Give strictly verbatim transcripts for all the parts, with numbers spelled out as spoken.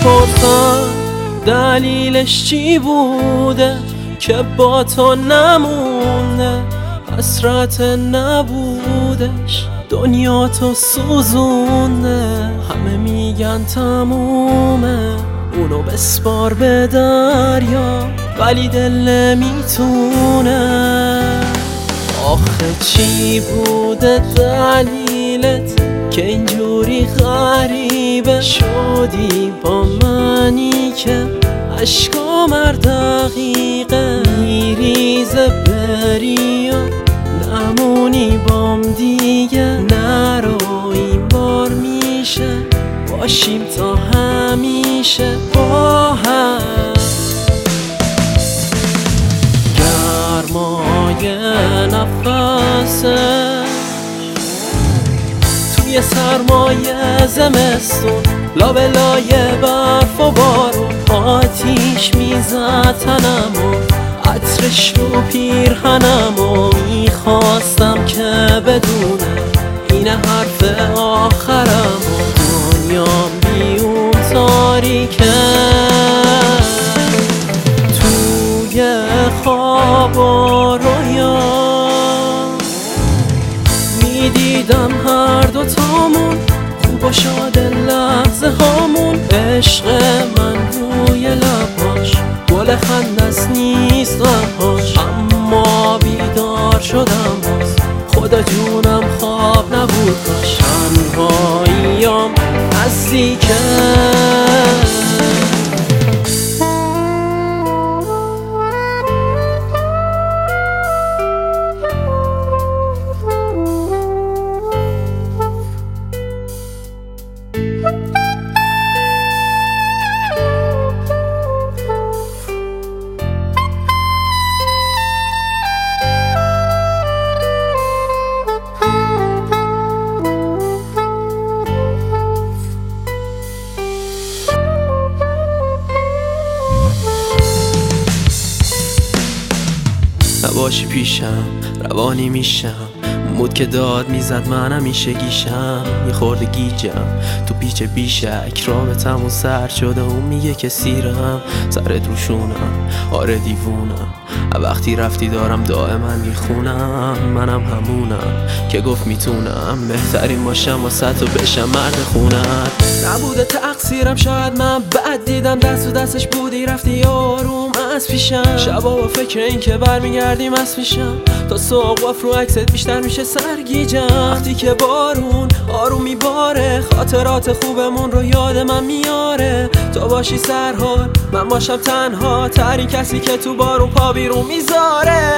میپرسم دلیلش چی بوده که با تو نمونده، حسرت نبودش دنیا تو سوزونده. همه میگن تمومه اونو بسپار به دریا، ولی دل نمیتونه. آخه چی بوده دلیلت که اینجوری غریبه شدی با منی که عشقام هر دقیقه میریزه بری و نمونی بام دیگه. نرو این بار میشه باشیم تا همیشه با هم. گرمای نفسه توی سرمایه زمستون، لابلای برف و بارون، آتیش میزد تنمو، عطرش رو پیرهنمو. میخواستم که بدونه اینه حرف آخرم و دنیام بی اون تاریکه. توی خواب و رویا میدیدم هر دوتامون خوب و شاد لحظه هامون. عشق من روی لباش گل خندست نیست غمهاش، اما بیدار شدم باز خدا جونم خواب نبود کاش. تنهاییام نزدیکه نباشی پیشم روانی میشم. مود که داد میزد من همیشه گیشم. یه خورده گیجم تو پیچ بیشک، رابطمون سر شده اون میگه که سیرم. سرت روشونم آره دیوونم، وقتی رفتی دارم دائما میخونم. منم همونم که گفت میتونم بهترین باشم و ست و بشم مرد خونت. نبوده تقصیرم شاید من بد دیدم، دست و دستش بودی رفتی آروم از پیشم. شبا با فکر این که برمیگردیم از پیشم، تا سوقف رو عکست بیشتر میشه سرگیجم. وقتی که بارون آروم میباره خاطرات خوبمون رو یاد من میاره. تو باشی سرحال من باشم تنها، ترین کسی که تو بارون پا بیرون میذاره.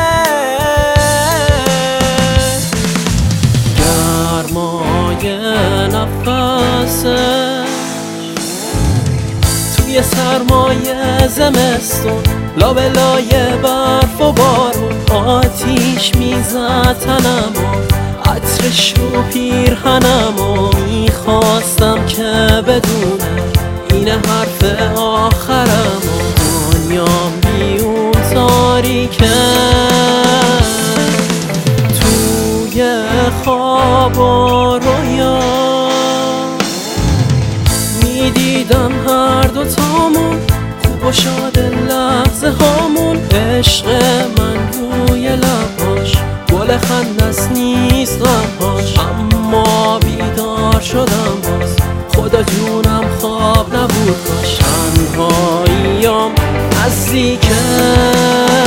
گرمای نفسه توی سرمایه زمستون، لابلای برف و بارون، آتیش میزد تنمو، عطرش رو پیرهنمو. میخواستم که بدونه اینه حرف آخرم و دنیام بی اون تاریکه. توی خواب و رویا میدیدم هر دوتامون خوب و شاد لحظه هامون. عشق من روی لباش گل خندست نیست غمهاش، اما بیدار شدم باز خدا جونم خواب نبود کاش. تنهاییام نزدیکه